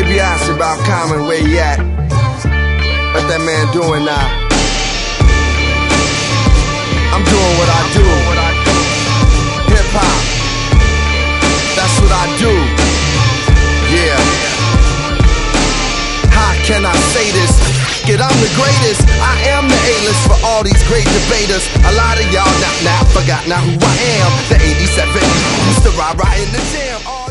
may be asking about Common, where he at? What that man doing now? I'm doing what I do. Hip hop, that's what I do. Yeah. How can I say this? I'm the greatest. I am the A-list for all these great debaters. A lot of y'all now forgot now who I am. The 87 used to ride in the jam.